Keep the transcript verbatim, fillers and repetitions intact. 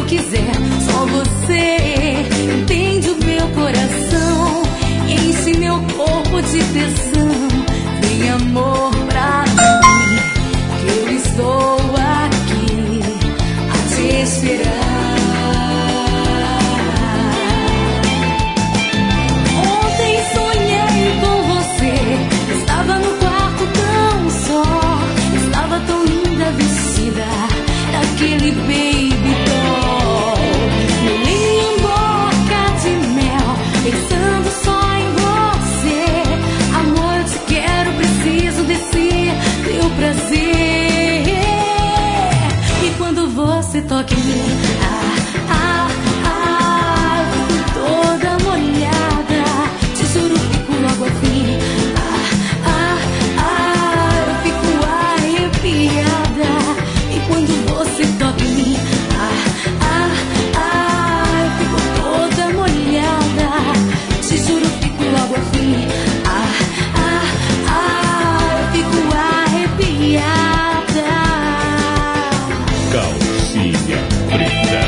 quiser. Só você entende o meu coração, enche meu corpo de tesão. Vem amor pra mim, que eu estou aqui a te esperar. Ontem sonhei com você, estava no quarto tão só, estava tão linda vestida daquele baby doll. Meu lindo boca de mel, pensando só em você. Amor, eu te quero, preciso desse teu prazer. E quando você toca em mim, ah, ah, ah, eu fico toda molhada. Te juro, fico logo afim. Ah, ah, ah, eu fico arrepiada. E quando você toca em mim, ah, ah, ah, eu fico toda molhada. Te juro, fico logo afim. Ah, ah, ah, eu fico arrepiada. Calcinha Preta.